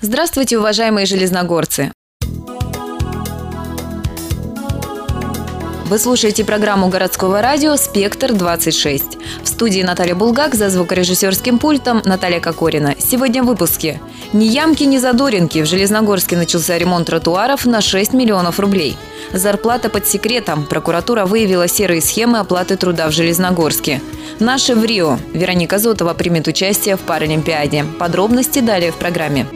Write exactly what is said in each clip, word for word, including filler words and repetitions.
Здравствуйте, уважаемые железногорцы! Вы слушаете программу городского радио «Спектр двадцать шесть». В студии Наталья Булгак, за звукорежиссерским пультом Наталья Кокорина. Сегодня в выпуске. Ни ямки, ни задоринки. В Железногорске начался ремонт тротуаров на шесть миллионов рублей. Зарплата под секретом. Прокуратура выявила серые схемы оплаты труда в Железногорске. Наши в Рио. Вероника Зотова примет участие в Паралимпиаде. Подробности далее в программе.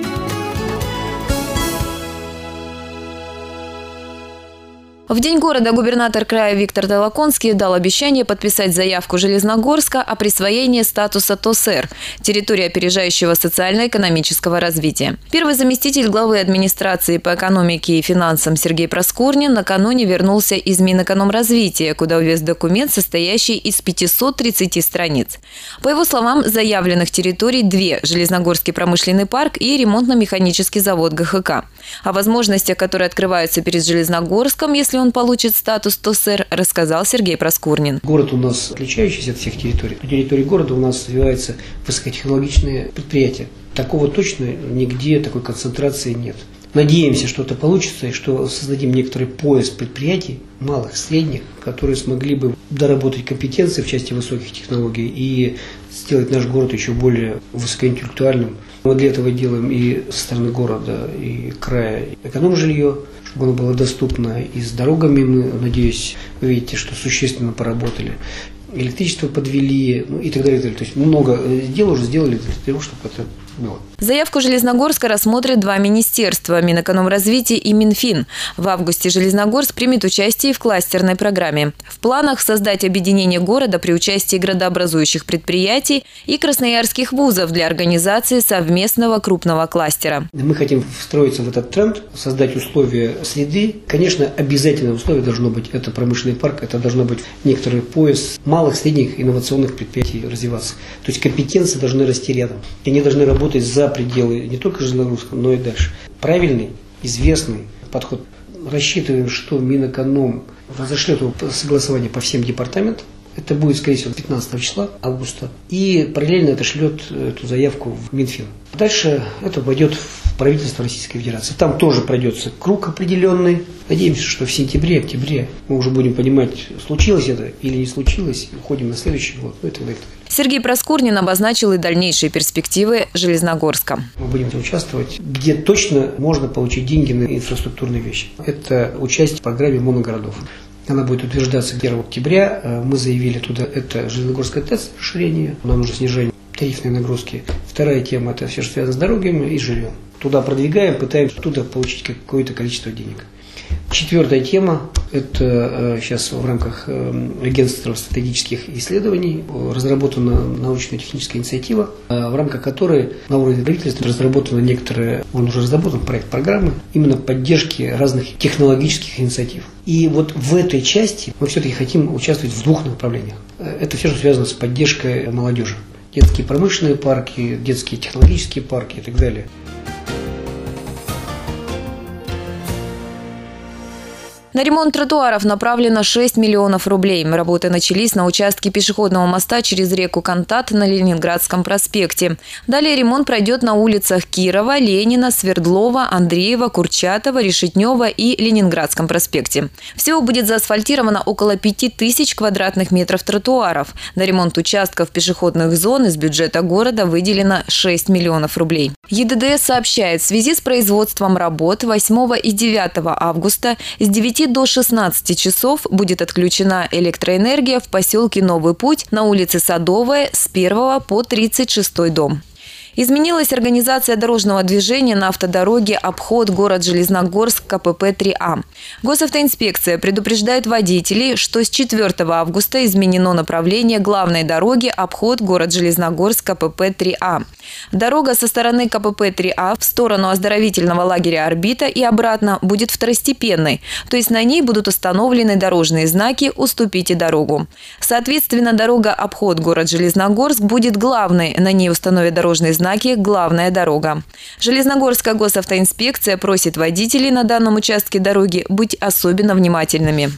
В День города губернатор края Виктор Толоконский дал обещание подписать заявку Железногорска о присвоении статуса ТОСР – территории опережающего социально-экономического развития. Первый заместитель главы администрации по экономике и финансам Сергей Проскурнин накануне вернулся из Минэкономразвития, куда увез документ, состоящий из пятисот тридцати страниц. По его словам, заявленных территорий две – Железногорский промышленный парк и ремонтно-механический завод ГХК. О возможностях, которые открываются перед Железногорском, если он получит статус ТОСР, рассказал Сергей Проскурнин. Город у нас отличающийся от всех территорий. На территории города у нас развиваются высокотехнологичные предприятия. Такого точно нигде такой концентрации нет. Надеемся, что это получится и что создадим некоторый пояс предприятий, малых, средних, которые смогли бы доработать компетенции в части высоких технологий и сделать наш город еще более высокоинтеллектуальным. Мы для этого делаем и со стороны города, и края эконом-жилье, чтобы оно было доступно. И с дорогами мы, надеюсь, вы видите, что существенно поработали. Электричество подвели, ну, и так далее, и так далее. То есть много дел уже сделали для того, чтобы это было. Заявку Железногорска рассмотрят два министерства – Минэкономразвития и Минфин. В августе Железногорск примет участие в кластерной программе. В планах создать объединение города при участии градообразующих предприятий и красноярских вузов для организации совместного крупного кластера. Мы хотим встроиться в этот тренд, создать условия среды. Конечно, обязательное условие должно быть – это промышленный парк, это должно быть некоторый пояс малых, средних инновационных предприятий развиваться. То есть компетенции должны расти рядом. И они должны работать за пределы не только Железногорска, но и дальше. Правильный, известный подход. Рассчитываем, что Минэконом разошлет согласование по всем департаментам. Это будет, скорее всего, пятнадцатого числа августа. И параллельно это шлет эту заявку в Минфин. Дальше это пойдет в правительство Российской Федерации. Там тоже пройдется круг определенный. Надеемся, что в сентябре, октябре мы уже будем понимать, случилось это или не случилось. Уходим на следующий год. Ну, и так далее. Сергей Проскурнин обозначил и дальнейшие перспективы Железногорска. Мы будем участвовать, где точно можно получить деньги на инфраструктурные вещи. Это участие в программе моногородов. Она будет утверждаться первого октября. Мы заявили туда, это Железногорская ТЭЦ, расширение. Нам нужно снижение тарифной нагрузки. Вторая тема – это все, что связано с дорогами и жильем. Туда продвигаем, пытаемся оттуда получить какое-то количество денег. Четвертая тема – это сейчас в рамках агентства стратегических исследований разработана научно-техническая инициатива, в рамках которой на уровне правительства разработана некоторая, он уже разработан проект программы именно поддержки разных технологических инициатив. И вот в этой части мы все-таки хотим участвовать в двух направлениях. Это все, что связано с поддержкой молодежи. Детские промышленные парки, детские технологические парки и так далее. На ремонт тротуаров направлено шесть миллионов рублей. Работы начались на участке пешеходного моста через реку Кантат на Ленинградском проспекте. Далее ремонт пройдет на улицах Кирова, Ленина, Свердлова, Андреева, Курчатова, Решетнева и Ленинградском проспекте. Всего будет заасфальтировано около пяти тысяч квадратных метров тротуаров. На ремонт участков пешеходных зон из бюджета города выделено шесть миллионов рублей. ЕДДС сообщает, в связи с производством работ восьмого и девятого августа с девяти до шестнадцати часов будет отключена электроэнергия в поселке Новый Путь на улице Садовая с первого по тридцать шестой дом. Изменилась организация дорожного движения на автодороге обход город Железногорск ка пэ пэ три а. Госавтоинспекция предупреждает водителей, что с четвёртого августа изменено направление главной дороги обход город Железногорск ка пэ пэ три а. Дорога со стороны ка пэ пэ три а в сторону оздоровительного лагеря «Орбита» и обратно будет второстепенной, то есть на ней будут установлены дорожные знаки «Уступите дорогу». Соответственно, дорога обход город Железногорск будет главной, на ней установят дорожные знаки «Главная дорога». Железногорская госавтоинспекция просит водителей на данном участке дороги быть особенно внимательными.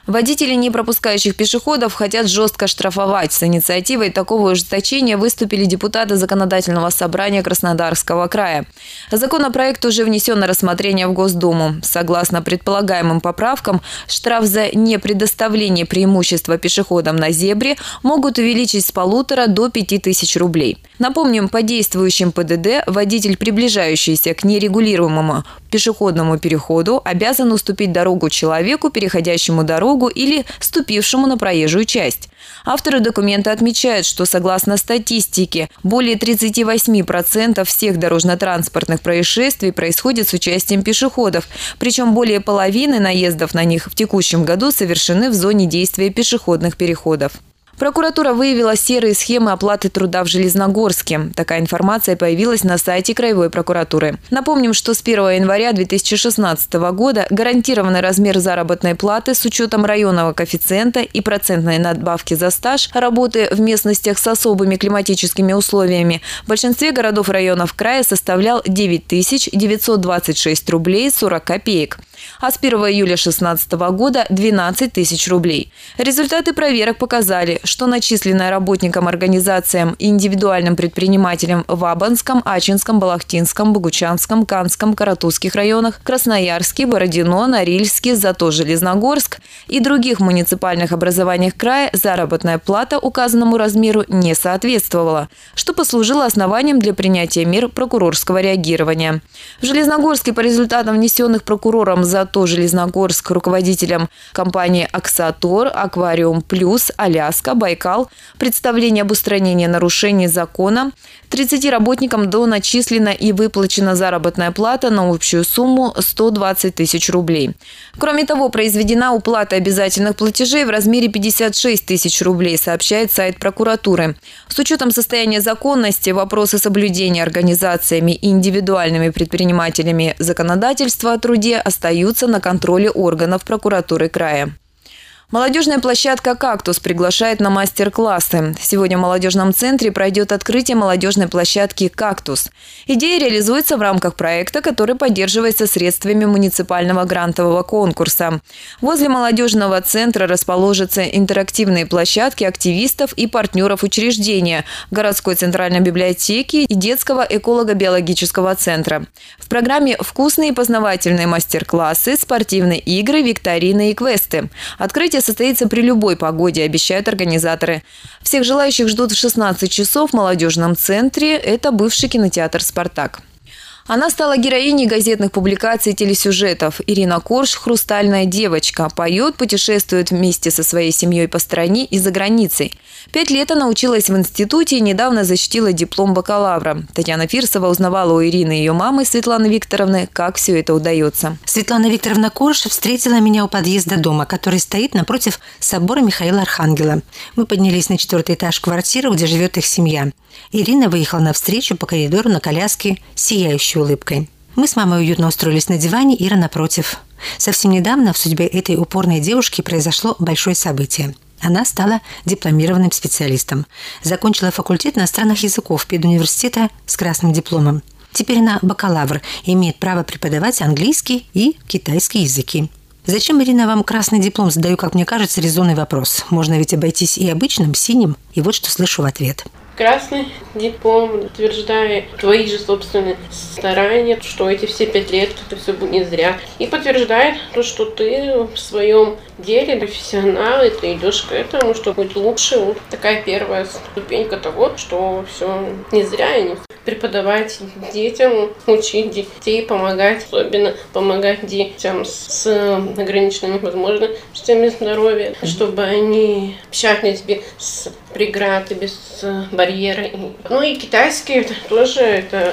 Водители, не пропускающих пешеходов, хотят жестко штрафовать. С инициативой такого ужесточения выступили депутаты Законодательного собрания Краснодарского края. Законопроект уже внесен на рассмотрение в Госдуму. Согласно предполагаемым поправкам, штраф за непредоставление преимущества пешеходам на зебре могут увеличить с полутора до пяти тысяч рублей. Напомним, по действующим ПДД водитель, приближающийся к нерегулируемому пешеходному переходу, обязан уступить дорогу человеку, переходящему дорогу, или ступившему на проезжую часть. Авторы документа отмечают, что согласно статистике, более тридцати восьми процентов всех дорожно-транспортных происшествий происходит с участием пешеходов, причем более половины наездов на них в текущем году совершены в зоне действия пешеходных переходов. Прокуратура выявила серые схемы оплаты труда в Железногорске. Такая информация появилась на сайте Краевой прокуратуры. Напомним, что с первого января две тысячи шестнадцатого года гарантированный размер заработной платы с учетом районного коэффициента и процентной надбавки за стаж работы в местностях с особыми климатическими условиями в большинстве городов и районов края составлял девять тысяч девятьсот двадцать шесть рублей сорок копеек. А с первого июля две тысячи шестнадцатого года – двенадцать тысяч рублей. Результаты проверок показали, что начисленная работникам, организациям и индивидуальным предпринимателям в Абанском, Ачинском, Балахтинском, Богучанском, Канском, Каратузских районах, Красноярске, Бородино, Норильске, зато Железногорск и других муниципальных образованиях края заработная плата указанному размеру не соответствовала, что послужило основанием для принятия мер прокурорского реагирования. В Железногорске по результатам внесенных прокурором зато Железногорск руководителям компании «Аксатор», «Аквариум Плюс», «Аляска», «Байкал» представление об устранении нарушений закона, тридцати работникам доначислена и выплачена заработная плата на общую сумму сто двадцать тысяч рублей. Кроме того, произведена уплата обязательных платежей в размере пятьдесят шесть тысяч рублей, сообщает сайт прокуратуры. С учетом состояния законности вопросы соблюдения организациями и индивидуальными предпринимателями законодательства о труде остаются на контроле органов прокуратуры края. Молодежная площадка «Кактус» приглашает на мастер-классы. Сегодня в молодежном центре пройдет открытие молодежной площадки «Кактус». Идея реализуется в рамках проекта, который поддерживается средствами муниципального грантового конкурса. Возле молодежного центра расположатся интерактивные площадки активистов и партнеров учреждения, городской центральной библиотеки и детского эколого-биологического центра. В программе вкусные и познавательные мастер-классы, спортивные игры, викторины и квесты. Открытие состоится при любой погоде, обещают организаторы. Всех желающих ждут в шестнадцать часов в молодежном центре. Это бывший кинотеатр «Спартак». Она стала героиней газетных публикаций и телесюжетов. Ирина Корж – хрустальная девочка. Поет, путешествует вместе со своей семьей по стране и за границей. Пять лет она училась в институте и недавно защитила диплом бакалавра. Татьяна Фирсова узнавала у Ирины и ее мамы Светланы Викторовны, как все это удается. Светлана Викторовна Корж встретила меня у подъезда дома, который стоит напротив собора Михаила Архангела. Мы поднялись на четвертый этаж квартиры, где живет их семья. Ирина выехала навстречу по коридору на коляске, сияющей улыбкой. Мы с мамой уютно устроились на диване, Ира напротив. Совсем недавно в судьбе этой упорной девушки произошло большое событие. Она стала дипломированным специалистом. Закончила факультет иностранных языков педуниверситета с красным дипломом. Теперь она бакалавр и имеет право преподавать английский и китайский языки. Зачем, Ирина, вам красный диплом? Задаю, как мне кажется, резонный вопрос. Можно ведь обойтись и обычным, синим. И вот что слышу в ответ. Красный диплом утверждает твои же собственные старания, что эти все пять лет это все будет не зря. И подтверждает то, что ты в своем деле профессионал, и ты идешь к этому, чтобы быть лучше. Вот такая первая ступенька того, что все не зря, и не преподавать детям, учить детей, помогать, особенно помогать детям с ограниченными возможностями здоровья, чтобы они общались без преград и без барьера. Ну и китайский это тоже это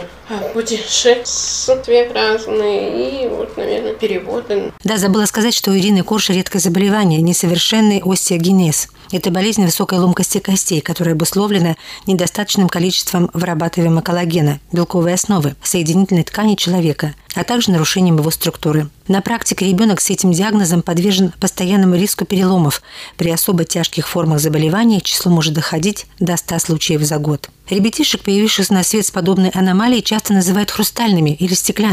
путешествия разные и вот, наверное, переводы. Да, забыла сказать, что у Ирины Корж редкое заболевание – несовершенный остеогенез. Это болезнь высокой ломкости костей, которая обусловлена недостаточным количеством вырабатываемого коллагена, белковой основы, соединительной ткани человека, а также нарушением его структуры. На практике ребенок с этим диагнозом подвержен постоянному риску переломов. При особо тяжких формах заболевания число может доходить до ста случаев за год. Ребятишек, появившихся на свет с подобной аномалией, часто называют хрустальными или стеклянными.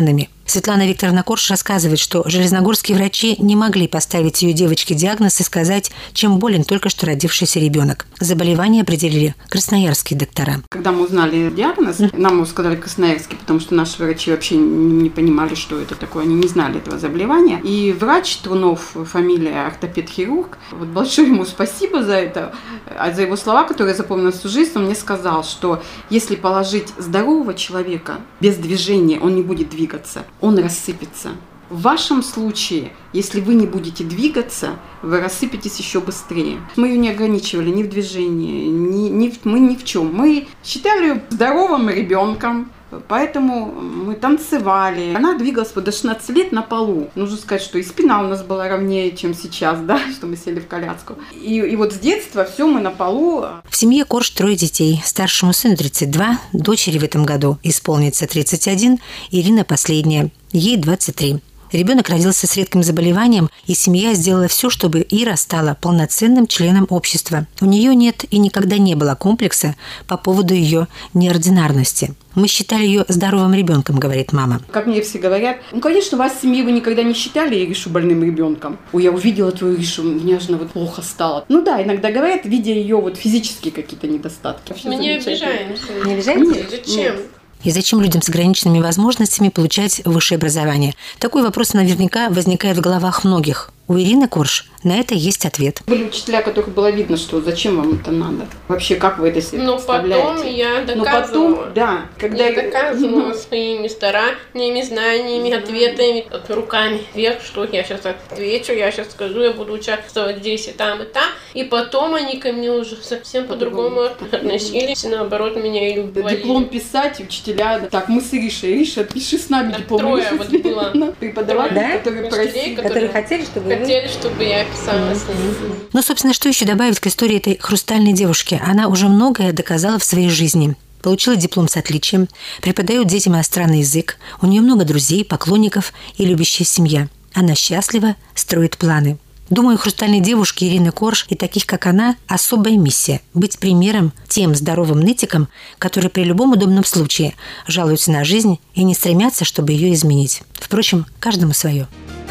Светлана Викторовна Корж рассказывает, что железногорские врачи не могли поставить ее девочке диагноз и сказать, чем болен только что родившийся ребенок. Заболевание определили красноярские доктора. Когда мы узнали диагноз, нам сказали красноярский, потому что наши врачи вообще не понимали, что это такое, они не знали этого заболевания. И врач Трунов, фамилия ортопед-хирург, вот большое ему спасибо за это, а за его слова, которые я запомнила всю жизнь, он мне сказал, что если положить здорового человека без движения, он не будет двигаться, он рассыпется. В вашем случае, если вы не будете двигаться, вы рассыпетесь еще быстрее. Мы ее не ограничивали ни в движении, ни, ни в, мы ни в чем. Мы считали ее здоровым ребенком, поэтому мы танцевали. Она двигалась до шестнадцати лет на полу. Нужно сказать, что и спина у нас была ровнее, чем сейчас, да, что мы сели в коляску. И, и вот с детства все мы на полу. В семье Корж трое детей. Старшему сыну тридцать два, дочери в этом году исполнится тридцать один, Ирина последняя, ей двадцать три. Ребенок родился с редким заболеванием, и семья сделала все, чтобы Ира стала полноценным членом общества. У нее нет и никогда не было комплекса по поводу ее неординарности. Мы считали ее здоровым ребенком, говорит мама. Как мне все говорят, ну, конечно, вас в семье вы никогда не считали Иришу больным ребенком. Ой, я увидела твою Иришу, мне же вот плохо стало. Ну да, иногда говорят, видя ее вот физические какие-то недостатки. Мы не обижаемся. Не обижаетесь? Нет, зачем? Нет. И зачем людям с ограниченными возможностями получать высшее образование? Такой вопрос наверняка возникает в головах многих. У Ирины Корж на это есть ответ. Были учителя, которых было видно, что зачем вам это надо. Вообще, как вы это себе Но представляете? потом я доказывала. Но потом, да. Когда я доказывала своими стараниями, знаниями, ответами, руками вверх, что я сейчас отвечу, я сейчас скажу, я буду участвовать здесь и там, и там. И потом они ко мне уже совсем по-другому относились, и наоборот меня и любили. Диплом писать, учителя. Так, мы с Иришей. Ириша, пиши с нами так, диплом. Трое вот было. Преподаватели, да? которые просили. Которые хотели, чтобы Хотели, чтобы я писала с ними. Ну, собственно, что еще добавить к истории этой хрустальной девушки? Она уже многое доказала в своей жизни. Получила диплом с отличием, преподает детям иностранный язык, у нее много друзей, поклонников и любящая семья. Она счастлива, строит планы. Думаю, хрустальной девушки Ирины Корж и таких, как она, особая миссия – быть примером тем здоровым нытикам, которые при любом удобном случае жалуются на жизнь и не стремятся, чтобы ее изменить. Впрочем, каждому свое.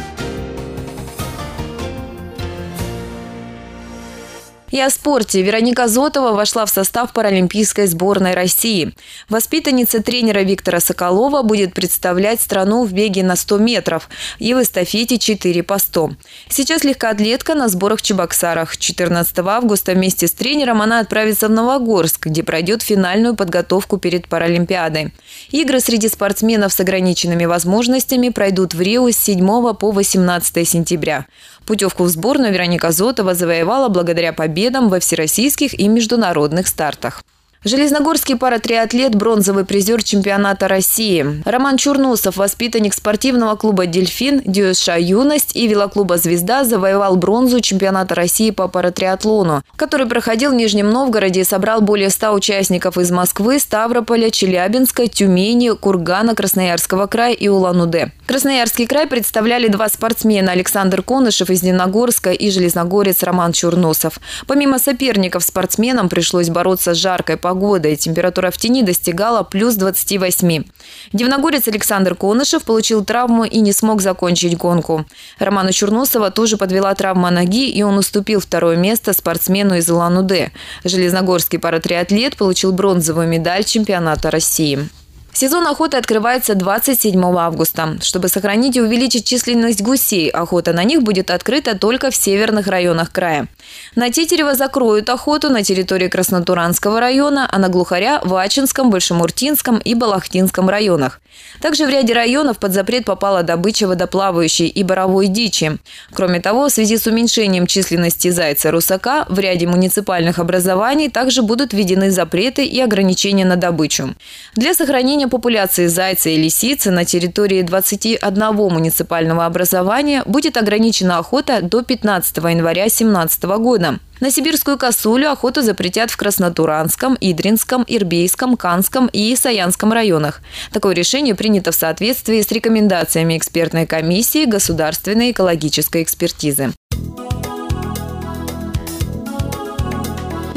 И о спорте. Вероника Зотова вошла в состав паралимпийской сборной России. Воспитанница тренера Виктора Соколова будет представлять страну в беге на сто метров и в эстафете четыре по сто. Сейчас легкоатлетка на сборах в Чебоксарах. четырнадцатого августа вместе с тренером она отправится в Новогорск, где пройдет финальную подготовку перед Паралимпиадой. Игры среди спортсменов с ограниченными возможностями пройдут в Рио с седьмого по восемнадцатое сентября. Путевку в сборную Вероника Зотова завоевала благодаря победам во всероссийских и международных стартах. Железногорский паратриатлет, бронзовый призер чемпионата России. Роман Чурносов, воспитанник спортивного клуба «Дельфин», ДЮСШ «Юность» и велоклуба «Звезда», завоевал бронзу чемпионата России по паратриатлону, который проходил в Нижнем Новгороде и собрал более ста участников из Москвы, Ставрополя, Челябинска, Тюмени, Кургана, Красноярского края и Улан-Удэ. Красноярский край представляли два спортсмена – Александр Конышев из Дивногорска и железногорец Роман Чурносов. Помимо соперников, спортсменам пришлось бороться с жаркой погодой. Погода и температура в тени достигала плюс двадцати восьми. Дивногорец Александр Конышев получил травму и не смог закончить гонку. Роману Чурносова тоже подвела травма ноги, и он уступил второе место спортсмену из Улан-Удэ. Железногорский паратриатлет получил бронзовую медаль чемпионата России. Сезон охоты открывается двадцать седьмого августа. Чтобы сохранить и увеличить численность гусей, охота на них будет открыта только в северных районах края. На Тетерева закроют охоту на территории Краснотуранского района, а на глухаря – в Ачинском, Большемуртинском и Балахтинском районах. Также в ряде районов под запрет попала добыча водоплавающей и боровой дичи. Кроме того, в связи с уменьшением численности зайца-русака в ряде муниципальных образований также будут введены запреты и ограничения на добычу. Для сохранения популяции зайца и лисицы на территории двадцати одного муниципального образования будет ограничена охота до пятнадцатого января две тысячи семнадцатого года. На сибирскую косулю охоту запретят в Краснотуранском, Идринском, Ирбейском, Канском и Саянском районах. Такое решение принято в соответствии с рекомендациями экспертной комиссии государственной экологической экспертизы.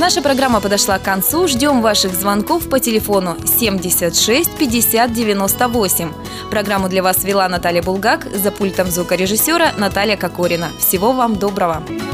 Наша программа подошла к концу. Ждем ваших звонков по телефону семьдесят шесть пятьдесят девяносто восемь. Программу для вас вела Наталья Булгак, за пультом звукорежиссера Наталья Кокорина. Всего вам доброго!